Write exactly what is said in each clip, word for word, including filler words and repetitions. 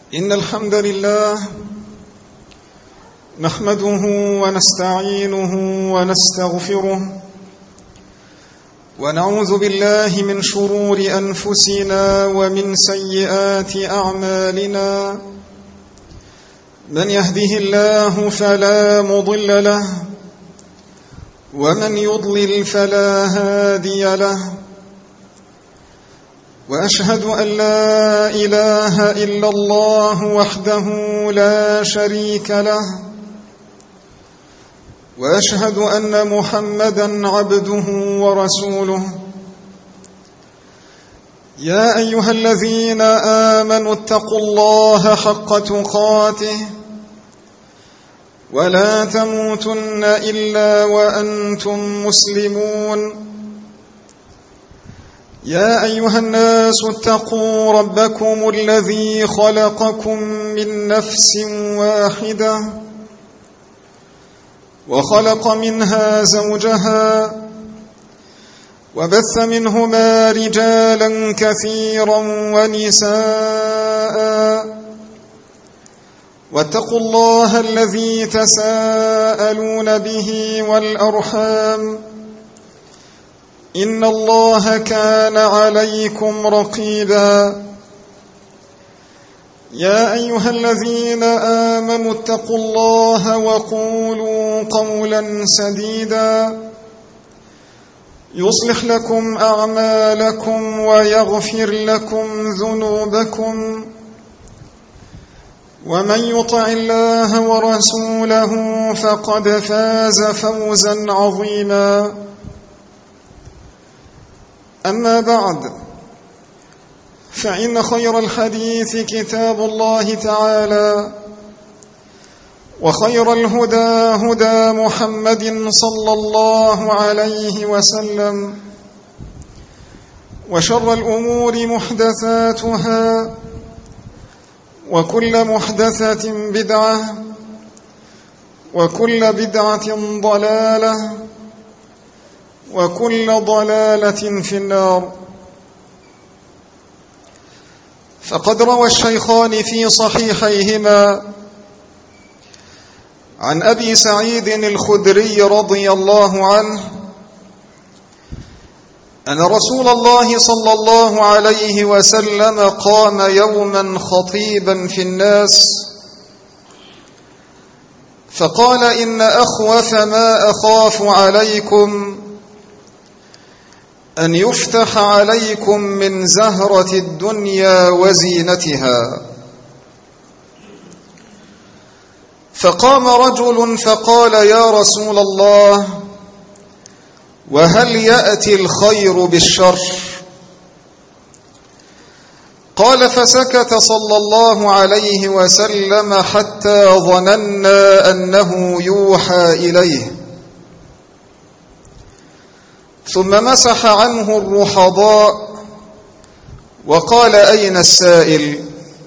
إن الحمد لله نحمده ونستعينه ونستغفره ونعوذ بالله من شرور أنفسنا ومن سيئات أعمالنا. من يهده الله فلا مضل له ومن يضلل فلا هادي له، وأشهد أن لا إله إلا الله وحده لا شريك له، وأشهد أن محمدًا عبده ورسوله. يا أيها الذين آمنوا اتقوا الله حق تقاته ولا تموتن إلا وأنتم مسلمون. يا أيها الناس اتقوا ربكم الذي خلقكم من نفس واحدة وخلق منها زوجها وبث منهما رجالا كثيرا ونساء، واتقوا الله الذي تساءلون به والأرحام إن الله كان عليكم رقيبا. يا أيها الذين آمنوا اتقوا الله وقولوا قولا سديدا يصلح لكم أعمالكم ويغفر لكم ذنوبكم، ومن يطع الله ورسوله فقد فاز فوزا عظيما. أما بعد، فإن خير الحديث كتاب الله تعالى، وخير الهدى هدى محمد صلى الله عليه وسلم، وشر الأمور محدثاتها، وكل محدثة بدعة، وكل بدعة ضلالة، وكل ضلالة في النار. فقد روى الشيخان في صحيحيهما عن أبي سعيد الخدري رضي الله عنه أن رسول الله صلى الله عليه وسلم قام يوما خطيبا في الناس فقال: إن أخوف ما أخاف عليكم أن يفتح عليكم من زهرة الدنيا وزينتها. فقام رجل فقال: يا رسول الله، وهل يأتي الخير بالشر؟ قال: فسكت صلى الله عليه وسلم حتى ظننا أنه يوحى إليه، ثم مسح عنه الرحضاء وقال: أين السائل؟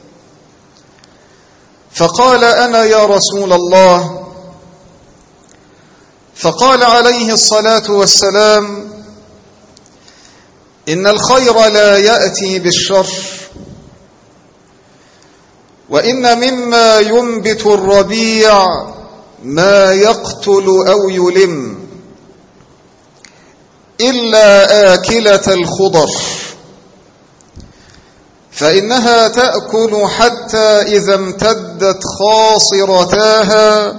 فقال: أنا يا رسول الله. فقال عليه الصلاة والسلام: إن الخير لا يأتي بالشر، وإن مما ينبت الربيع ما يقتل أو يلم إلا آكلة الخضر، فإنها تأكل حتى إذا امتدت خاصرتاها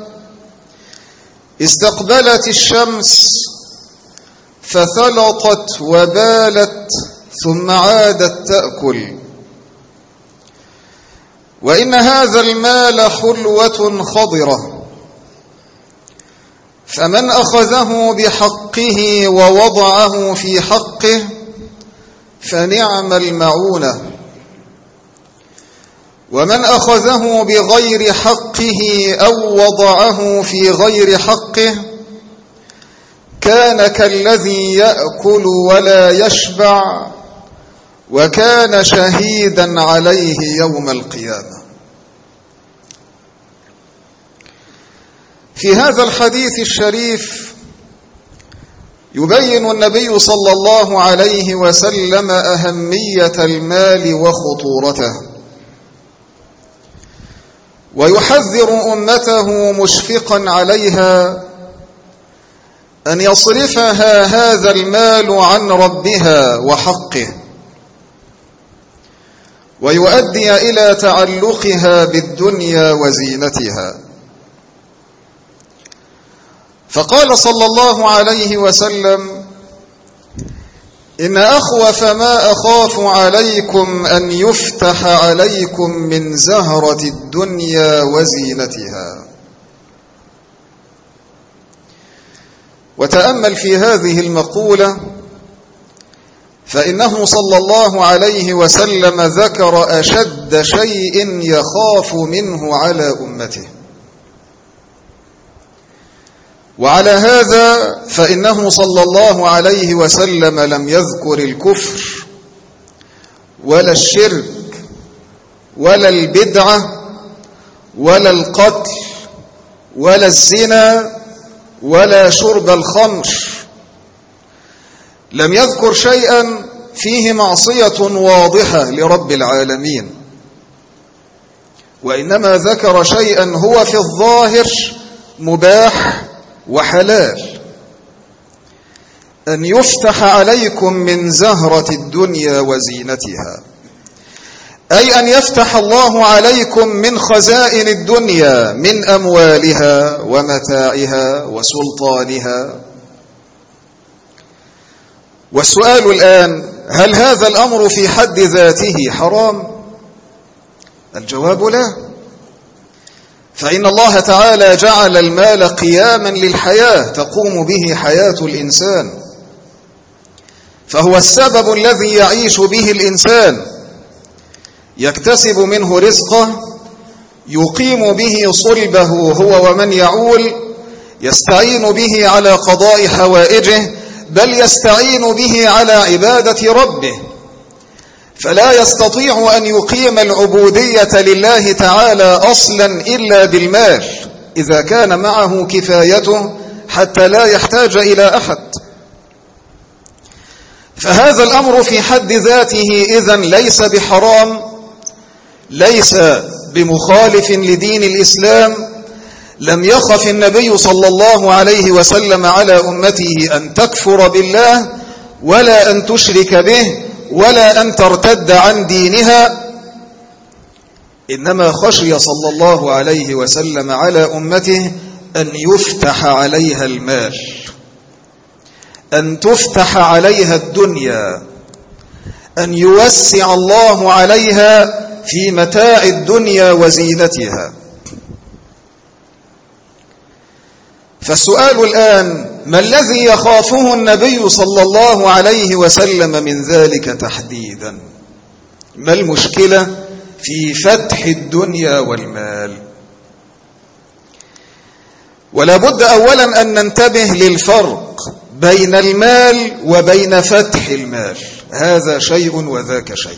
استقبلت الشمس فثلطت وبالت ثم عادت تأكل. وإن هذا المال حلوة خضرة، فمن أخذه بحقه ووضعه في حقه فنعم المعونة، ومن أخذه بغير حقه أو وضعه في غير حقه كان كالذي يأكل ولا يشبع، وكان شهيدا عليه يوم القيامة. في هذا الحديث الشريف يبين النبي صلى الله عليه وسلم أهمية المال وخطورته، ويحذر أمته مشفقا عليها أن يصرفها هذا المال عن ربها وحقه، ويؤدي إلى تعلقها بالدنيا وزينتها. فقال صلى الله عليه وسلم: إن أخوف ما أخاف عليكم أن يفتح عليكم من زهرة الدنيا وزينتها. وتأمل في هذه المقولة، فإنه صلى الله عليه وسلم ذكر أشد شيء يخاف منه على أمته. وعلى هذا فإنه صلى الله عليه وسلم لم يذكر الكفر ولا الشرك ولا البدعة ولا القتل ولا الزنا ولا شرب الخمر. لم يذكر شيئا فيه معصية واضحة لرب العالمين، وإنما ذكر شيئا هو في الظاهر مباح وحلال: أن يفتح عليكم من زهرة الدنيا وزينتها، أي أن يفتح الله عليكم من خزائن الدنيا، من أموالها ومتاعها وسلطانها. والسؤال الآن: هل هذا الأمر في حد ذاته حرام؟ الجواب لا، فإن الله تعالى جعل المال قياما للحياة تقوم به حياة الإنسان، فهو السبب الذي يعيش به الإنسان، يكتسب منه رزقه، يقيم به صلبه هو ومن يعول، يستعين به على قضاء حوائجه، بل يستعين به على عبادة ربه. فلا يستطيع أن يقيم العبودية لله تعالى أصلا إلا بالمال، إذا كان معه كفايته حتى لا يحتاج إلى أحد. فهذا الأمر في حد ذاته إذن ليس بحرام، ليس بمخالف لدين الإسلام. لم يخف النبي صلى الله عليه وسلم على أمته أن تكفر بالله ولا أن تشرك به ولا أن ترتد عن دينها، إنما خشي صلى الله عليه وسلم على أمته أن يفتح عليها المال، أن تفتح عليها الدنيا، أن يوسع الله عليها في متاع الدنيا وزينتها. فالسؤال الآن: ما الذي يخافه النبي صلى الله عليه وسلم من ذلك تحديدا؟ ما المشكلة في فتح الدنيا والمال؟ ولا بد أولا أن ننتبه للفرق بين المال وبين فتح المال، هذا شيء وذاك شيء.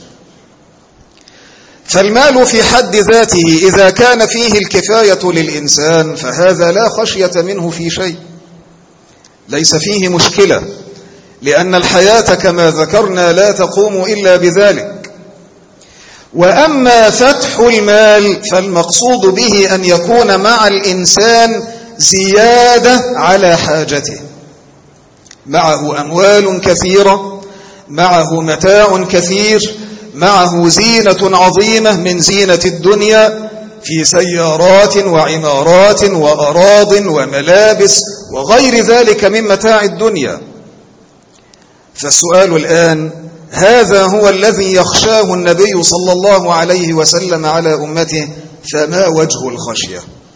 فالمال في حد ذاته إذا كان فيه الكفاية للإنسان فهذا لا خشية منه في شيء، ليس فيه مشكلة، لأن الحياة كما ذكرنا لا تقوم إلا بذلك. وأما فتح المال فالمقصود به أن يكون مع الإنسان زيادة على حاجته، معه أموال كثيرة، معه متاع كثير، معه زينة عظيمة من زينة الدنيا، في سيارات وعمارات وأراض وملابس وغير ذلك من متاع الدنيا. فالسؤال الآن: هذا هو الذي يخشاه النبي صلى الله عليه وسلم على أمته، فما وجه الخشية؟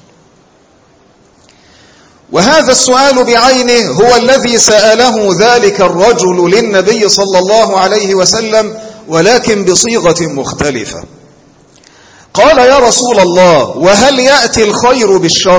وهذا السؤال بعينه هو الذي سأله ذلك الرجل للنبي صلى الله عليه وسلم، ولكن بصيغة مختلفة. قال: يا رسول الله، وهل يأتي الخير بالشر؟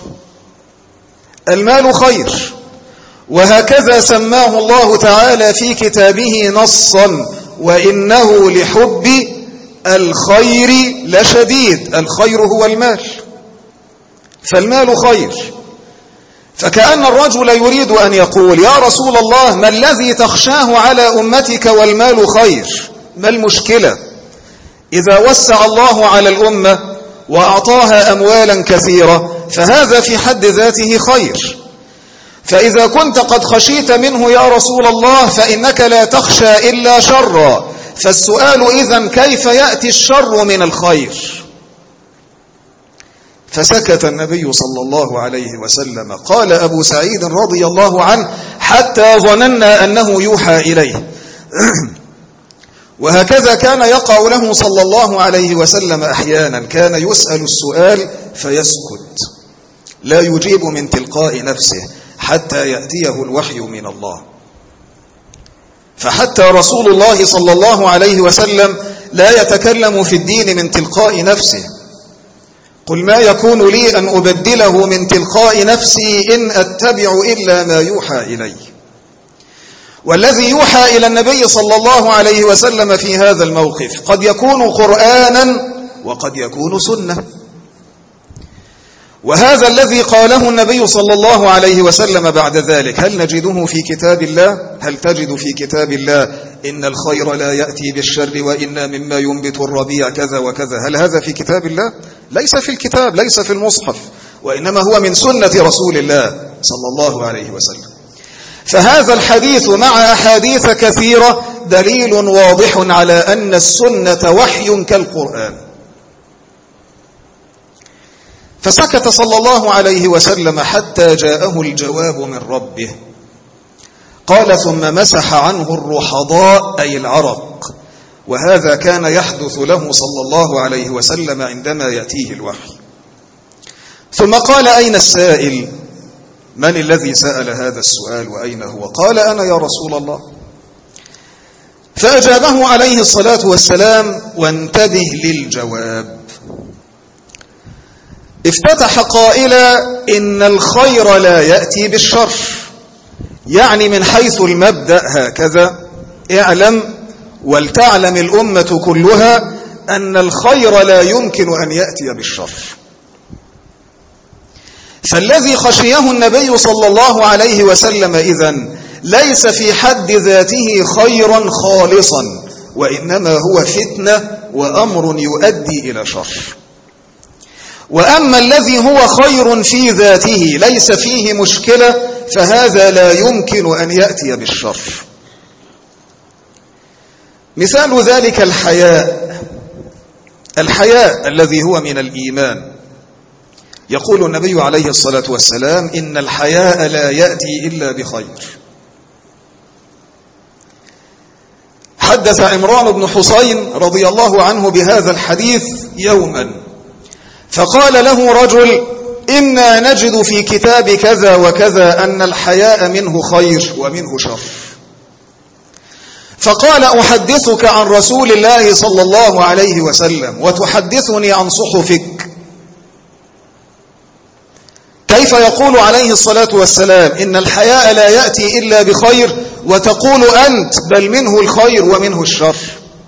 المال خير، وهكذا سماه الله تعالى في كتابه نصا: وإنه لحب الخير لشديد. الخير هو المال، فالمال خير. فكأن الرجل يريد أن يقول: يا رسول الله، ما الذي تخشاه على أمتك والمال خير؟ ما المشكلة إذا وسع الله على الأمة وأعطاها أموالا كثيرة، فهذا في حد ذاته خير. فإذا كنت قد خشيت منه يا رسول الله فإنك لا تخشى إلا شرا، فالسؤال إذن كيف يأتي الشر من الخير؟ فسكت النبي صلى الله عليه وسلم. قال أبو سعيد رضي الله عنه: حتى ظننا أنه يوحى إليه. وهكذا كان يقع له صلى الله عليه وسلم أحيانا، كان يسأل السؤال فيسكت، لا يجيب من تلقاء نفسه حتى يأتيه الوحي من الله. فحتى رسول الله صلى الله عليه وسلم لا يتكلم في الدين من تلقاء نفسه. قل ما يكون لي أن أبدله من تلقاء نفسي إن أتبع إلا ما يوحى إلي. والذي يوحى إلى النبي صلى الله عليه وسلم في هذا الموقف قد يكون قرآنا وقد يكون سنة. وهذا الذي قاله النبي صلى الله عليه وسلم بعد ذلك هل نجده في كتاب الله؟ هل تجد في كتاب الله إن الخير لا يأتي بالشر وإن مما ينبت الربيع كذا وكذا؟ هل هذا في كتاب الله؟ ليس في الكتاب، ليس في المصحف، وإنما هو من سنة رسول الله صلى الله عليه وسلم. فهذا الحديث مع أحاديث كثيرة دليل واضح على أن السنة وحي كالقرآن. فسكت صلى الله عليه وسلم حتى جاءه الجواب من ربه. قال: ثم مسح عنه الرحضاء أي العرق، وهذا كان يحدث له صلى الله عليه وسلم عندما يأتيه الوحي. ثم قال: أين السائل؟ من الذي سأل هذا السؤال وأين هو؟ قال: أنا يا رسول الله. فأجابه عليه الصلاة والسلام، وانتبه للجواب. افتتح قائلا: إن الخير لا يأتي بالشر، يعني من حيث المبدأ هكذا: اعلم ولتعلم الأمة كلها أن الخير لا يمكن أن يأتي بالشر. فالذي خشيه النبي صلى الله عليه وسلم إذن ليس في حد ذاته خيرا خالصا، وإنما هو فتنة وأمر يؤدي إلى شر. وأما الذي هو خير في ذاته ليس فيه مشكلة، فهذا لا يمكن أن يأتي بالشر. مثال ذلك الحياء. الحياء الذي هو من الإيمان. يقول النبي عليه الصلاة والسلام: إن الحياء لا يأتي إلا بخير. حدث عمران بن حسين رضي الله عنه بهذا الحديث يوما، فقال له رجل: إنا نجد في كتاب كذا وكذا أن الحياء منه خير ومنه شر. فقال: أحدثك عن رسول الله صلى الله عليه وسلم وتحدثني عن صحفك؟ كيف يقول عليه الصلاة والسلام إن الحياء لا يأتي إلا بخير، وتقول أنت بل منه الخير ومنه الشر؟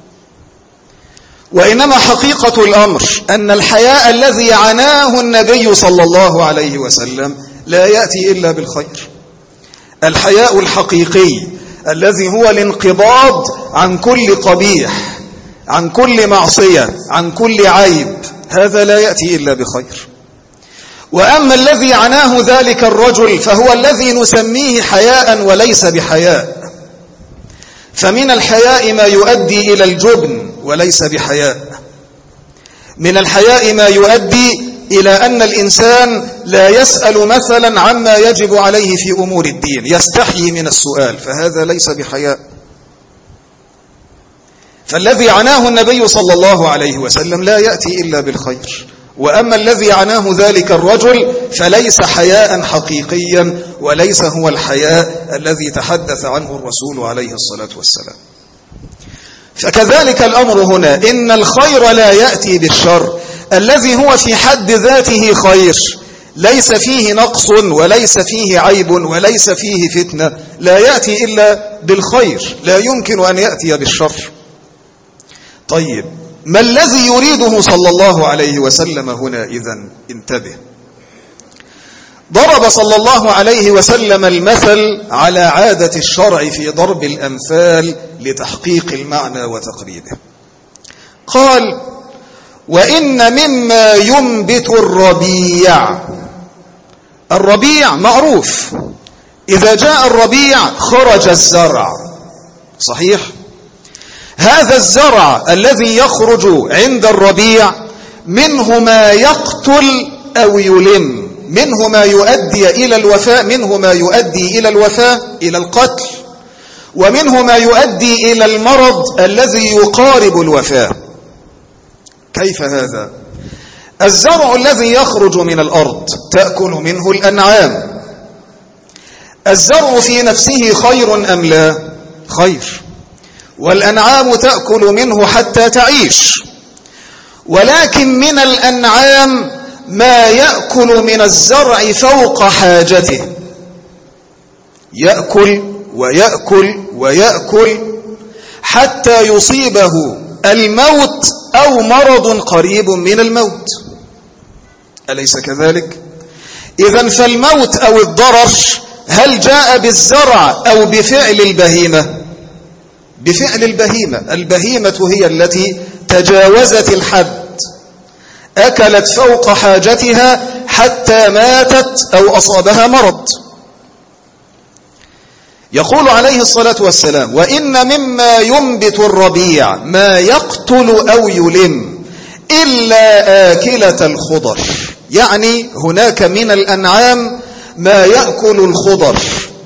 وإنما حقيقة الأمر أن الحياء الذي عناه النبي صلى الله عليه وسلم لا يأتي إلا بالخير. الحياء الحقيقي الذي هو الانقباض عن كل قبيح، عن كل معصية، عن كل عيب، هذا لا يأتي إلا بخير. وأما الذي عناه ذلك الرجل فهو الذي نسميه حياء وليس بحياء. فمن الحياء ما يؤدي إلى الجبن وليس بحياء. من الحياء ما يؤدي إلى أن الإنسان لا يسأل مثلا عما يجب عليه في أمور الدين، يستحيي من السؤال، فهذا ليس بحياء. فالذي عناه النبي صلى الله عليه وسلم لا يأتي إلا بالخير. وأما الذي عناه ذلك الرجل فليس حياء حقيقيا، وليس هو الحياء الذي تحدث عنه الرسول عليه الصلاة والسلام. فكذلك الأمر هنا، إن الخير لا يأتي بالشر. الذي هو في حد ذاته خير ليس فيه نقص وليس فيه عيب وليس فيه فتنة، لا يأتي إلا بالخير، لا يمكن أن يأتي بالشر. طيب، ما الذي يريده صلى الله عليه وسلم هنا إذن؟ انتبه. ضرب صلى الله عليه وسلم المثل على عادة الشرع في ضرب الأمثال لتحقيق المعنى وتقريبه. قال: وإن مما ينبت الربيع. الربيع معروف، إذا جاء الربيع خرج الزرع، صحيح؟ هذا الزرع الذي يخرج عند الربيع منه ما يقتل أو يلم، منه ما يؤدي إلى الوفاة، منه ما يؤدي إلى الوفاة إلى القتل، ومنه ما يؤدي إلى المرض الذي يقارب الوفاة. كيف هذا؟ الزرع الذي يخرج من الأرض تأكل منه الأنعام. الزرع في نفسه خير أم لا؟ خير، والأنعام تأكل منه حتى تعيش، ولكن من الأنعام ما يأكل من الزرع فوق حاجته، يأكل ويأكل ويأكل حتى يصيبه الموت أو مرض قريب من الموت. أليس كذلك؟ إذن فالموت أو الضرر هل جاء بالزرع أو بفعل البهيمة؟ بفعل البهيمة. البهيمة هي التي تجاوزت الحد، أكلت فوق حاجتها حتى ماتت أو أصابها مرض. يقول عليه الصلاة والسلام: وإن مما ينبت الربيع ما يقتل أو يلم إلا آكلة الخضر. يعني هناك من الأنعام ما يأكل الخضر،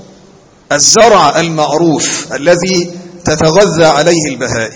الزرع المعروف الذي تتغذى عليه البهائم.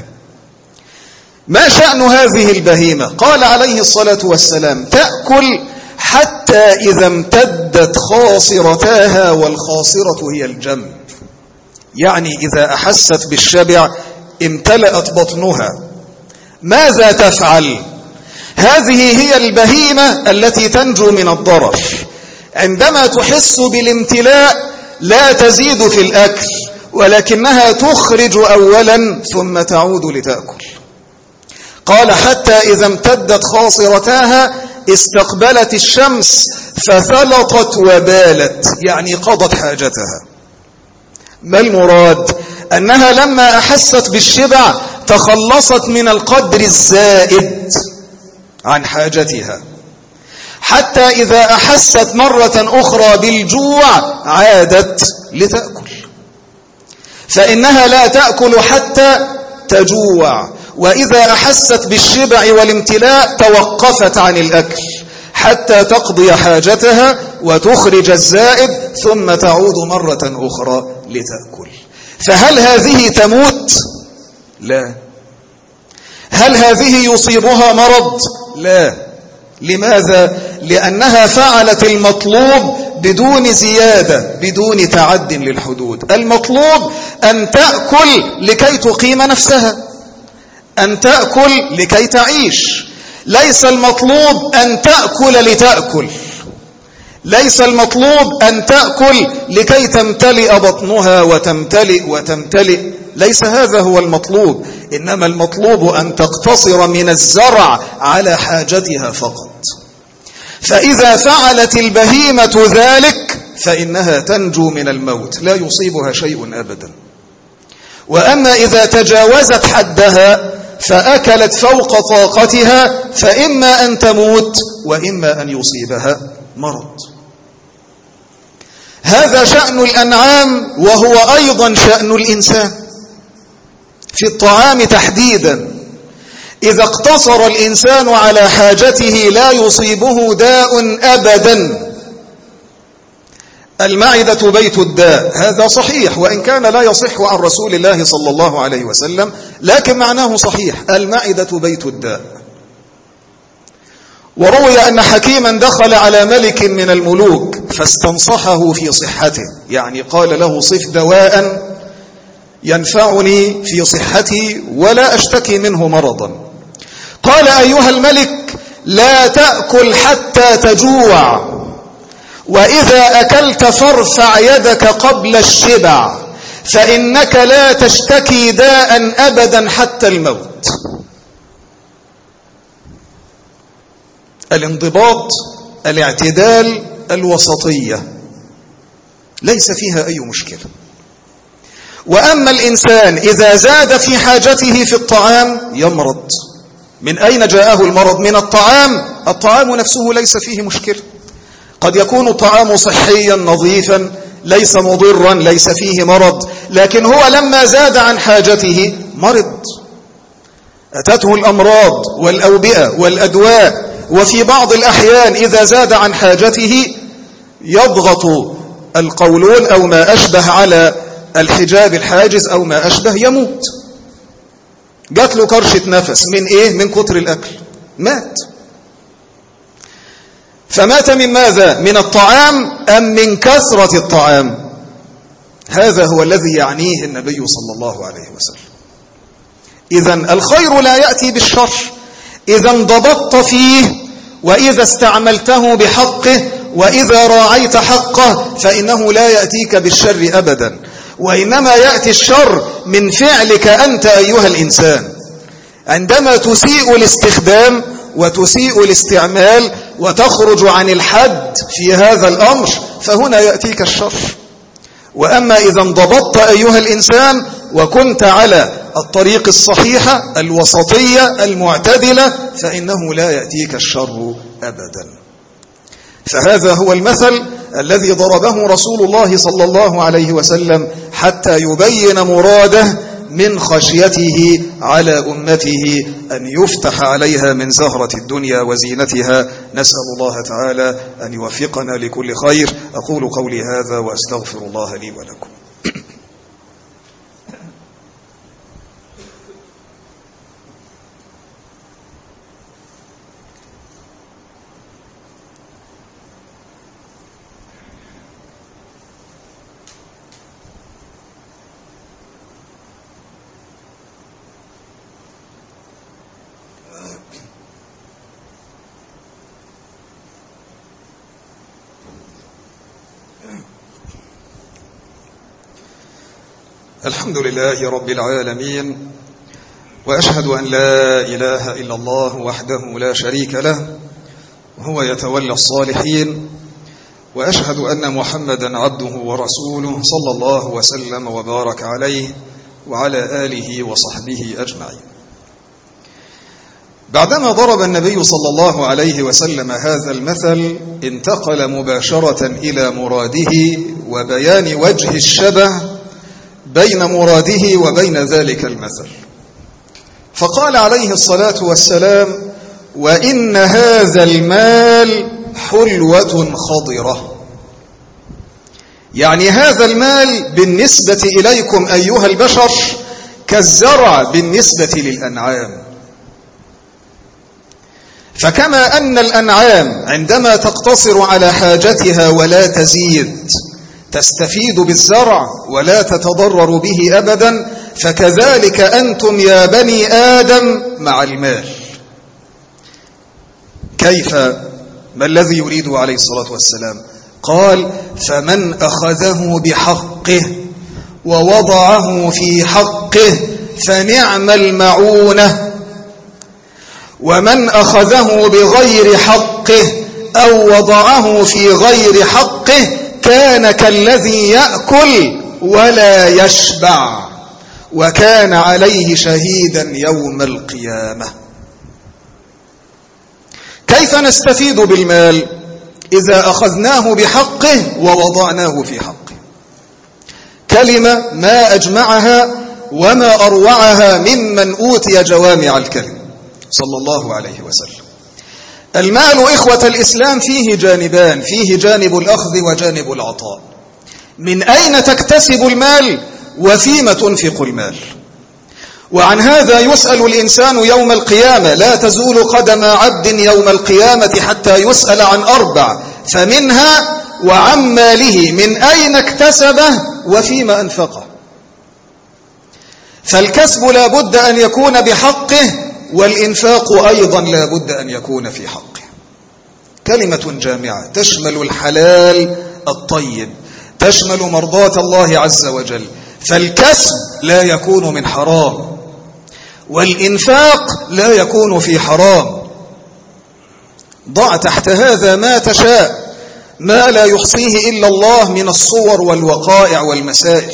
ما شأن هذه البهيمة؟ قال عليه الصلاة والسلام: تأكل حتى إذا امتدت خاصرتاها، والخاصرة هي الجنب، يعني إذا أحست بالشبع امتلأت بطنها. ماذا تفعل؟ هذه هي البهيمة التي تنجو من الضرر. عندما تحس بالامتلاء لا تزيد في الأكل، ولكنها تخرج أولا ثم تعود لتأكل. قال: حتى إذا امتدت خاصرتاها استقبلت الشمس فثلطت وبالت، يعني قضت حاجتها. ما المراد؟ أنها لما أحست بالشبع تخلصت من القدر الزائد عن حاجتها، حتى إذا أحست مرة أخرى بالجوع عادت لتأكل. فإنها لا تأكل حتى تجوع، وإذا أحست بالشبع والامتلاء توقفت عن الأكل حتى تقضي حاجتها وتخرج الزائد ثم تعود مرة أخرى لتأكل. فهل هذه تموت؟ لا. هل هذه يصيبها مرض؟ لا. لماذا؟ لأنها فعلت المطلوب بدون زيادة، بدون تعد للحدود. المطلوب أن تأكل لكي تقيم نفسها، أن تأكل لكي تعيش. ليس المطلوب أن تأكل لتأكل، ليس المطلوب أن تأكل لكي تمتلئ بطنها وتمتلئ وتمتلئ، ليس هذا هو المطلوب. إنما المطلوب أن تقتصر من الزرع على حاجتها فقط. فإذا فعلت البهيمة ذلك فإنها تنجو من الموت، لا يصيبها شيء أبدا. وأما إذا تجاوزت حدها فأكلت فوق طاقتها فإما أن تموت وإما أن يصيبها مرض. هذا شأن الأنعام، وهو أيضا شأن الإنسان في الطعام تحديدا. إذا اقتصر الإنسان على حاجته لا يصيبه داء أبدا. المعدة بيت الداء، هذا صحيح، وإن كان لا يصح عن رسول الله صلى الله عليه وسلم، لكن معناه صحيح. المعدة بيت الداء. وروي أن حكيما دخل على ملك من الملوك فاستنصحه في صحته، يعني قال له: صف دواء ينفعني في صحتي ولا أشتكي منه مرضا. قال: أيها الملك، لا تأكل حتى تجوع، وإذا أكلت فارفع يدك قبل الشبع، فإنك لا تشتكي داء أبدا حتى الموت. الانضباط، الاعتدال، الوسطية، ليس فيها أي مشكلة. وأما الإنسان إذا زاد في حاجته في الطعام يمرض، من أين جاءه المرض؟ من الطعام. الطعام نفسه ليس فيه مشكلة، قد يكون الطعام صحيا نظيفا ليس مضرا ليس فيه مرض، لكن هو لما زاد عن حاجته مرض، أتته الأمراض والأوبئة والأدواء. وفي بعض الأحيان إذا زاد عن حاجته يضغط القولون أو ما أشبه على الحجاب الحاجز أو ما أشبه، يموت. جات له كرشة نفس من إيه؟ من كتر الأكل، مات. فمات من ماذا؟ من الطعام أم من كثرة الطعام؟ هذا هو الذي يعنيه النبي صلى الله عليه وسلم. إذن الخير لا يأتي بالشر، إذا انضبطت فيه وإذا استعملته بحقه وإذا راعيت حقه فإنه لا يأتيك بالشر أبدا، وإنما يأتي الشر من فعلك أنت أيها الإنسان. عندما تسيء الاستخدام وتسيء الاستعمال وتخرج عن الحد في هذا الأمر فهنا يأتيك الشر. وأما إذا انضبطت أيها الإنسان وكنت على الطريق الصحيحة الوسطية المعتدلة فإنه لا يأتيك الشر أبدا. فهذا هو المثل الذي ضربه رسول الله صلى الله عليه وسلم حتى يبين مراده من خشيته على أمته أن يفتح عليها من زهرة الدنيا وزينتها. نسأل الله تعالى أن يوفقنا لكل خير. أقول قولي هذا وأستغفر الله لي ولكم. الحمد لله رب العالمين، وأشهد أن لا إله إلا الله وحده لا شريك له وهو يتولى الصالحين، وأشهد أن محمدا عبده ورسوله صلى الله وسلم وبارك عليه وعلى آله وصحبه أجمعين. بعدما ضرب النبي صلى الله عليه وسلم هذا المثل انتقل مباشرة إلى مراده وبيان وجه الشبه بين مراده وبين ذلك المثل، فقال عليه الصلاة والسلام: وإن هذا المال حلوة خضرة. يعني هذا المال بالنسبة إليكم أيها البشر كالزرع بالنسبة للأنعام. فكما أن الأنعام عندما تقتصر على حاجتها ولا تزيد تستفيد بالزرع ولا تتضرر به أبدا، فكذلك أنتم يا بني آدم مع المال. كيف؟ ما الذي يريده عليه الصلاة والسلام؟ قال: فمن أخذه بحقه ووضعه في حقه فنعم المعونة، ومن أخذه بغير حقه أو وضعه في غير حقه كان كالذي يأكل ولا يشبع وكان عليه شهيدا يوم القيامة. كيف نستفيد بالمال؟ إذا أخذناه بحقه ووضعناه في حقه. كلمة ما أجمعها وما أروعها ممن أوتي جوامع الكلم صلى الله عليه وسلم. المال إخوة الإسلام فيه جانبان، فيه جانب الأخذ وجانب العطاء. من أين تكتسب المال وفيما تنفق المال؟ وعن هذا يسأل الإنسان يوم القيامة. لا تزول قدم عبد يوم القيامة حتى يسأل عن أربع، فمنها وعن ماله من أين اكتسبه وفيما أنفقه. فالكسب لا بد أن يكون بحقه، والإنفاق أيضا لا بد أن يكون في حقه. كلمة جامعة تشمل الحلال الطيب، تشمل مرضاة الله عز وجل. فالكسب لا يكون من حرام، والإنفاق لا يكون في حرام. ضع تحت هذا ما تشاء، ما لا يحصيه إلا الله من الصور والوقائع والمسائل.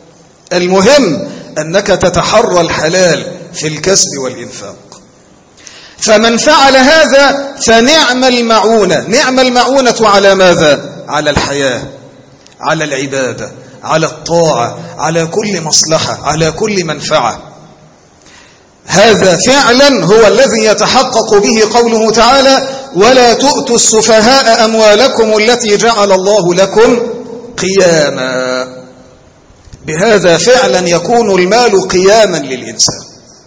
المهم أنك تتحرى الحلال في الكسب والإنفاق. فمن فعل هذا فنعم المعونة. نعم المعونة على ماذا؟ على الحياة، على العبادة، على الطاعة، على كل مصلحة، على كل منفعة. هذا فعلا هو الذي يتحقق به قوله تعالى: ولا تؤتوا السفهاء أموالكم التي جعل الله لكم قياما. بهذا فعلا يكون المال قياما للإنسان.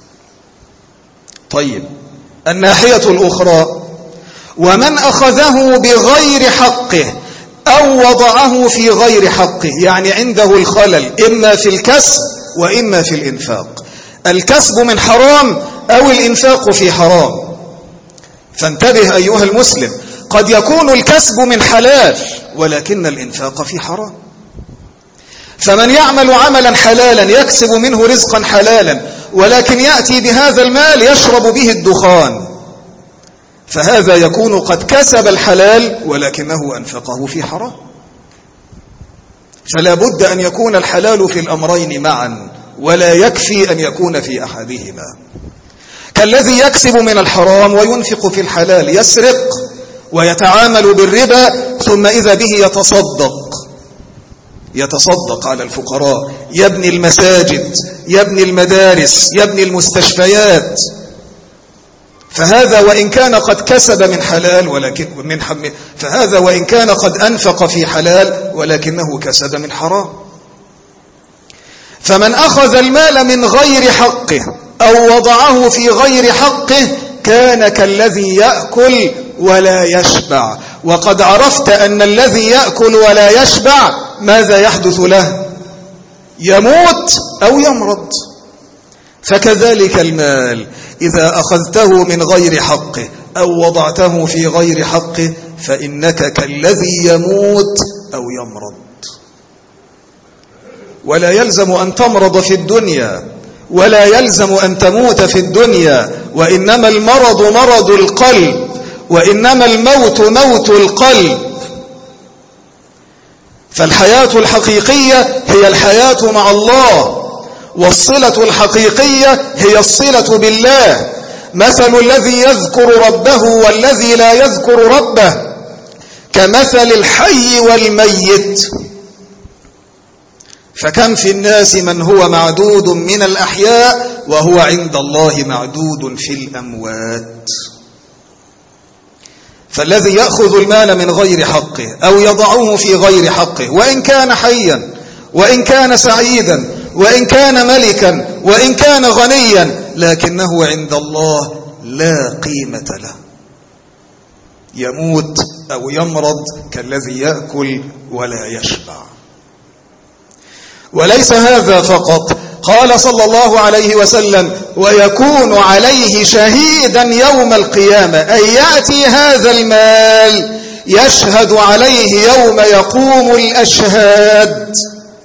طيب، الناحية الأخرى: ومن أخذه بغير حقه أو وضعه في غير حقه، يعني عنده الخلل إما في الكسب وإما في الإنفاق. الكسب من حرام أو الإنفاق في حرام. فانتبه أيها المسلم، قد يكون الكسب من حلال ولكن الإنفاق في حرام. فمن يعمل عملا حلالا يكسب منه رزقا حلالا ولكن يأتي بهذا المال يشرب به الدخان، فهذا يكون قد كسب الحلال ولكنه أنفقه في حرام. فلا بد أن يكون الحلال في الأمرين معا، ولا يكفي أن يكون في أحدهما. كالذي يكسب من الحرام وينفق في الحلال، يسرق ويتعامل بالربا ثم إذا به يتصدق يتصدق على الفقراء، يبني المساجد، يبني المدارس، يبني المستشفيات. فهذا وإن كان قد كسب من حلال ولكن من حم فهذا وإن كان قد أنفق في حلال ولكنه كسب من حرام. فمن أخذ المال من غير حقه أو وضعه في غير حقه كان كالذي يأكل ولا يشبع. وقد عرفت أن الذي يأكل ولا يشبع ماذا يحدث له؟ يموت أو يمرض. فكذلك المال إذا أخذته من غير حقه أو وضعته في غير حقه فإنك كالذي يموت أو يمرض. ولا يلزم أن تمرض في الدنيا ولا يلزم أن تموت في الدنيا، وإنما المرض مرض القلب، وإنما الموت موت القلب. فالحياة الحقيقية هي الحياة مع الله، والصلة الحقيقية هي الصلة بالله. مثل الذي يذكر ربه والذي لا يذكر ربه كمثل الحي والميت. فكم في الناس من هو معدود من الأحياء وهو عند الله معدود في الأموات. فالذي يأخذ المال من غير حقه أو يضعه في غير حقه وإن كان حيا وإن كان سعيدا وإن كان ملكا وإن كان غنيا لكنه عند الله لا قيمة له، يموت أو يمرض كالذي يأكل ولا يشبع. وليس هذا فقط، قال صلى الله عليه وسلم: ويكون عليه شهيدا يوم القيامة، أي يأتي هذا المال يشهد عليه يوم يقوم الأشهاد.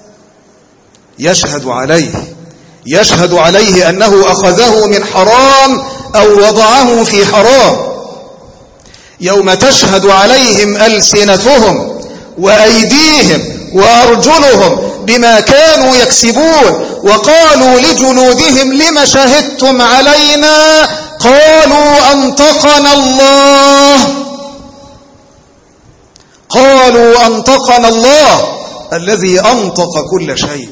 يشهد عليه يشهد عليه أنه أخذه من حرام أو وضعه في حرام. يوم تشهد عليهم ألسنتهم وأيديهم وأرجلهم بما كانوا يكسبون، وقالوا لجلودهم: لم شهدتم علينا؟ قالوا: أنطقنا الله. قالوا: أنطقنا الله الذي أنطق كل شيء.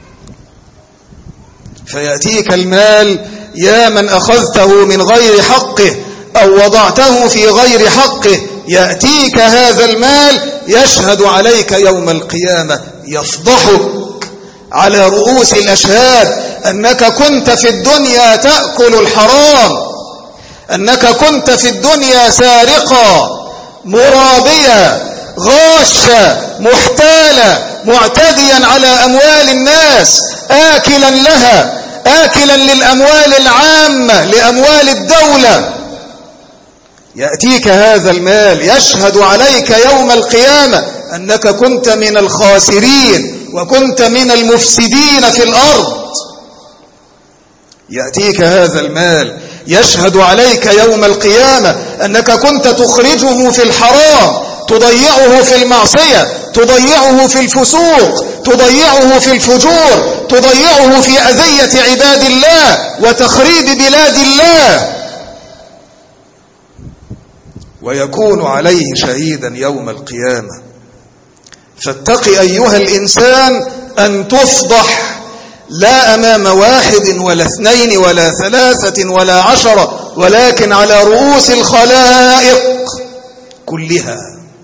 فيأتيك المال يا من أخذته من غير حقه أو وضعته في غير حقه، يأتيك هذا المال يشهد عليك يوم القيامة، يفضحك على رؤوس الأشهاد أنك كنت في الدنيا تأكل الحرام، أنك كنت في الدنيا سارقا مرابيا غاشا محتالا معتديا على أموال الناس، آكلا لها، آكلا للأموال العامة، لأموال الدولة. يأتيك هذا المال يشهد عليك يوم القيامة أنك كنت من الخاسرين وكنت من المفسدين في الأرض. يأتيك هذا المال يشهد عليك يوم القيامة أنك كنت تخرجه في الحرام، تضيعه في المعصية، تضيعه في الفسوق، تضيعه في الفجور، تضيعه في أذية عباد الله وتخريب بلاد الله. ويكون عليه شهيدا يوم القيامة. فاتق أيها الإنسان أن تفضح، لا أمام واحد ولا اثنين ولا ثلاثة ولا عشرة، ولكن على رؤوس الخلائق كلها.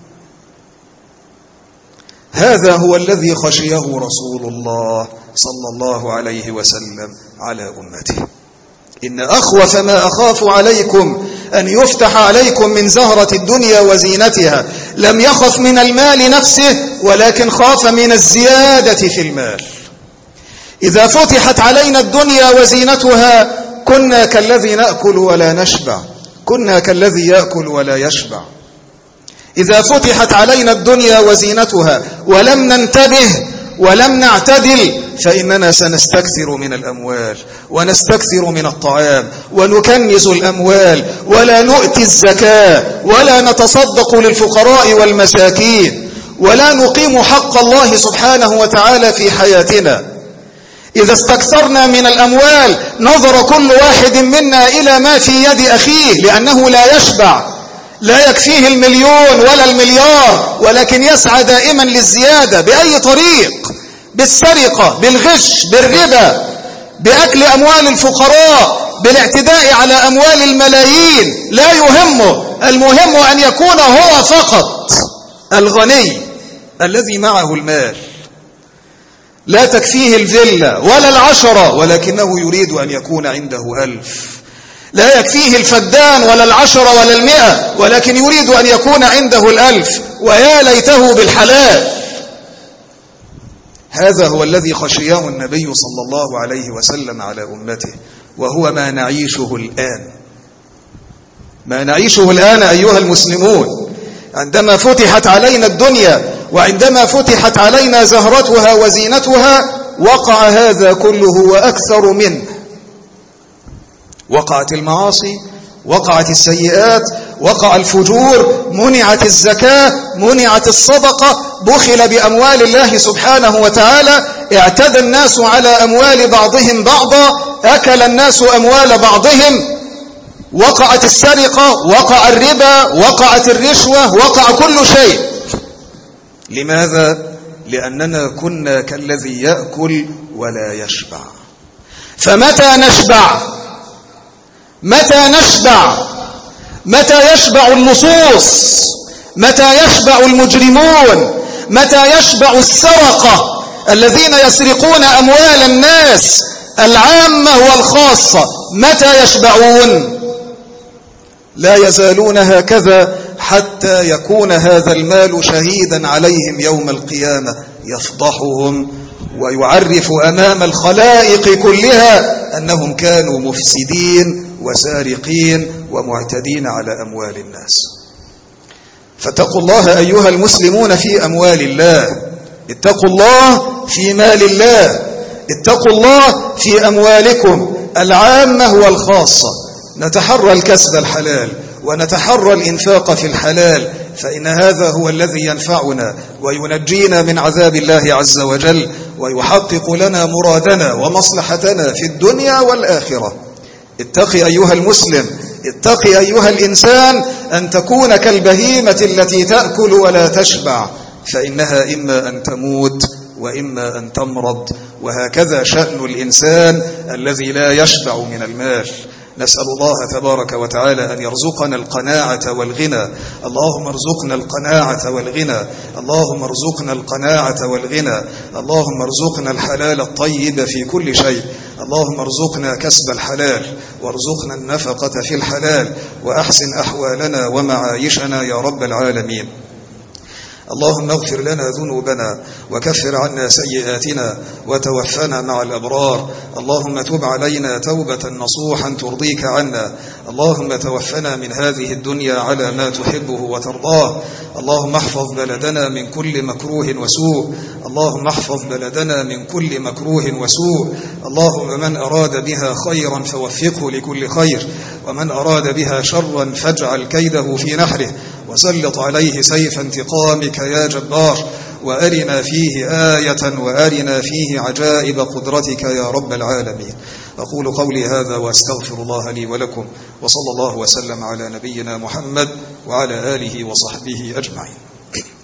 هذا هو الذي خشيه رسول الله صلى الله عليه وسلم على أمته. إن أخوف ما أخاف عليكم أن يفتح عليكم من زهرة الدنيا وزينتها. لم يخف من المال نفسه، ولكن خاف من الزيادة في المال. إذا فتحت علينا الدنيا وزينتها كنا كالذي نأكل ولا نشبع، كنا كالذي يأكل ولا يشبع. إذا فتحت علينا الدنيا وزينتها ولم ننتبه ولم نعتدل فإننا سنستكثر من الأموال ونستكثر من الطعام ونكنز الأموال ولا نؤتي الزكاة ولا نتصدق للفقراء والمساكين ولا نقيم حق الله سبحانه وتعالى في حياتنا. إذا استكثرنا من الأموال نظر كل واحد منا إلى ما في يد أخيه، لأنه لا يشبع، لا يكفيه المليون ولا المليار، ولكن يسعى دائما للزيادة بأي طريق، بالسرقة، بالغش، بالربا، بأكل أموال الفقراء، بالاعتداء على أموال الملايين. لا يهمه، المهم أن يكون هو فقط الغني الذي معه المال، لا تكفيه الفيلا ولا العشرة، ولكنه يريد أن يكون عنده ألف. لا يكفيه الفدان ولا العشرة ولا المئة، ولكن يريد أن يكون عنده الألف، ويا ليته بالحلال. هذا هو الذي خشيه النبي صلى الله عليه وسلم على أمته، وهو ما نعيشه الآن. ما نعيشه الآن أيها المسلمون، عندما فتحت علينا الدنيا وعندما فتحت علينا زهرتها وزينتها وقع هذا كله وأكثر منه. وقعت المعاصي، وقعت السيئات، وقع الفجور، منعت الزكاة، منعت الصدقة، بخل بأموال الله سبحانه وتعالى، اعتدى الناس على أموال بعضهم بعضا، أكل الناس أموال بعضهم، وقعت السرقة، وقع الربا، وقعت الرشوة، وقع كل شيء. لماذا؟ لأننا كنا كالذي يأكل ولا يشبع. فمتى نشبع؟ متى نشبع؟ متى يشبع اللصوص؟ متى يشبع المجرمون؟ متى يشبع السرقة الذين يسرقون أموال الناس العامة والخاصة؟ متى يشبعون؟ لا يزالون هكذا حتى يكون هذا المال شهيدا عليهم يوم القيامة، يفضحهم ويعرف أمام الخلائق كلها أنهم كانوا مفسدين وسارقين ومعتدين على أموال الناس. فاتقوا الله أيها المسلمون في أموال الله، اتقوا الله في مال الله، اتقوا الله في أموالكم العامة والخاصة. نتحرى الكسب الحلال ونتحرى الإنفاق في الحلال، فإن هذا هو الذي ينفعنا وينجينا من عذاب الله عز وجل، ويحقق لنا مرادنا ومصلحتنا في الدنيا والآخرة. اتقي أيها المسلم، اتقي أيها الإنسان أن تكون كالبهيمة التي تأكل ولا تشبع، فإنها إما أن تموت وإما أن تمرض. وهكذا شأن الإنسان الذي لا يشبع من المال. نسأل الله تبارك وتعالى أن يرزقنا القناعة والغنى. اللهم ارزقنا القناعة والغنى، اللهم ارزقنا القناعة والغنى، اللهم ارزقنا الحلال الطيب في كل شيء، اللهم ارزقنا كسب الحلال وارزقنا النفقة في الحلال، وأحسن أحوالنا ومعايشنا يا رب العالمين. اللهم اغفر لنا ذنوبنا وكفر عنا سيئاتنا وتوفنا مع الأبرار. اللهم تب علينا توبة نصوحا ترضيك عنا. اللهم توفنا من هذه الدنيا على ما تحبه وترضاه. اللهم احفظ بلدنا من كل مكروه وسوء، اللهم احفظ بلدنا من كل مكروه وسوء. اللهم من أراد بها خيرا فوفقه لكل خير، ومن أراد بها شرا فاجعل كيده في نحره، وسلط عليه سيف انتقامك يا جبار، وأرنا فيه آية وأرنا فيه عجائب قدرتك يا رب العالمين. أقول قولي هذا وأستغفر الله لي ولكم، وصلى الله وسلم على نبينا محمد وعلى آله وصحبه أجمعين.